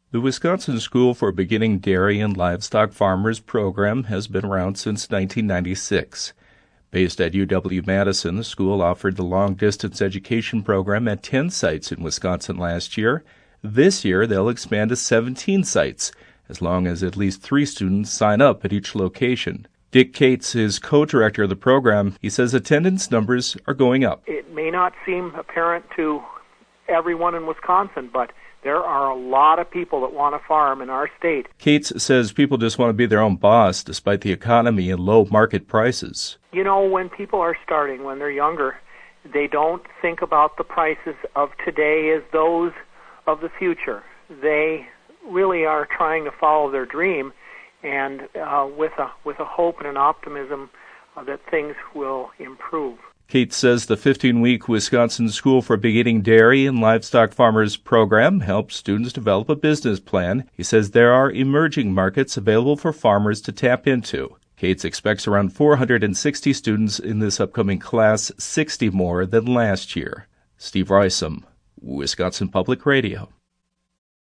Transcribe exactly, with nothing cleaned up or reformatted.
The Wisconsin School for Beginning Dairy and Livestock Farmers program has been around since nineteen ninety-six. Based at U W-Madison, the school offered the long-distance education program at ten sites in Wisconsin last year. This year, they'll expand to seventeen sites, as long as at least three students sign up at each location. Dick Cates is co-director of the program. He says attendance numbers are going up. It may not seem apparent to everyone in Wisconsin, but there are a lot of people that want to farm in our state. Cates says people just want to be their own boss despite the economy and low market prices. You know, when people are starting, when they're younger, they don't think about the prices of today as those of the future. They really are trying to follow their dream, and uh, with a with a hope and an optimism uh, that things will improve. Cates says the fifteen-week Wisconsin School for Beginning Dairy and Livestock Farmers program helps students develop a business plan. He says there are emerging markets available for farmers to tap into. Cates expects around four hundred sixty students in this upcoming class, sixty more than last year. Steve Rysam, Wisconsin Public Radio.